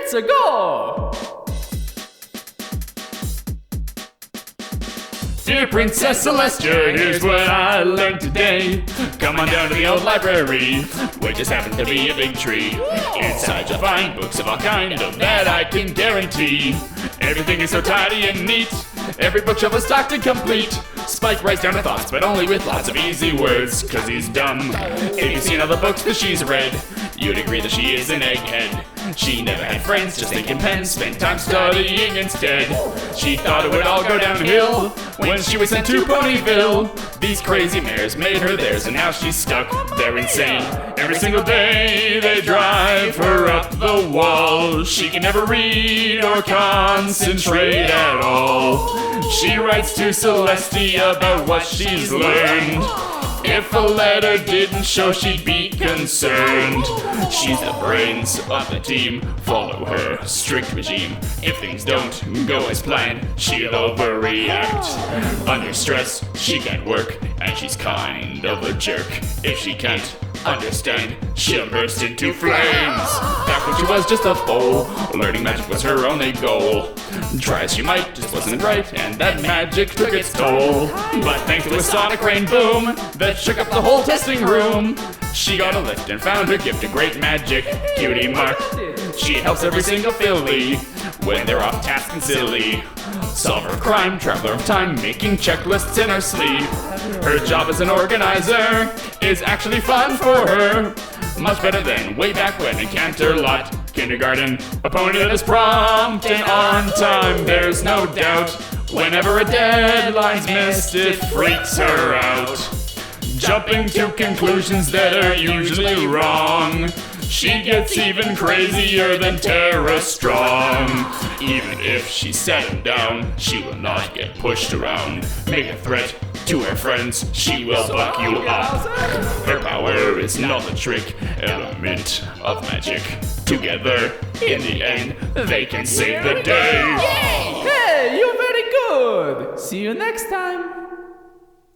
It's a go! Dear Princess Celestia, here's what I learned today. Come on down to the old library, where just happens to be a big tree. Inside you'll find books of all kinds, of that I can guarantee. Everything is so tidy and neat, every bookshelf is stocked and complete. Spike writes down her thoughts, but only with lots of easy words, cause he's dumb. If you've seen all the books that she's read, you'd agree that she is an egghead. She never had friends, just thinking pens, spent time studying instead. She thought it would all go downhill when she was sent to Ponyville. These crazy mares made her theirs, and now she's stuck. They're insane. Every single day they drive her up the wall. She can never read or concentrate at all. She writes to Celestia about what she's learned. If a letter didn't show, she'd be concerned. She's the brains of the team, follow her strict regime. If things don't go as planned, she'll overreact. Under stress, she can't work, and she's kind of a jerk. If she can't understand, she'll burst into flames. Back when she was just a foal, learning magic was her only goal. Try as she might, just wasn't right, and that magic took its toll. But thanks to a sonic rain boom that shook up the whole testing room, she got a lift and found her gift of great magic. Cutie mark. She helps every single filly when they're off task and silly. Solver of crime, traveler of time, making checklists in her sleep. Her job as an organizer is actually fun for her. Much better than way back when in Canterlot Kindergarten. A pony that is prompt and on time, there's no doubt. Whenever a deadline's missed, it freaks her out. Jumping to conclusions that are usually wrong. She gets even crazier than Tara Strong. Even if she sat him down, she will not get pushed around. Make a threat to her friends, she will buck you up. Her power is not a trick, element of magic. Together, in the end, they can save the day. Hey, you're very good! See you next time!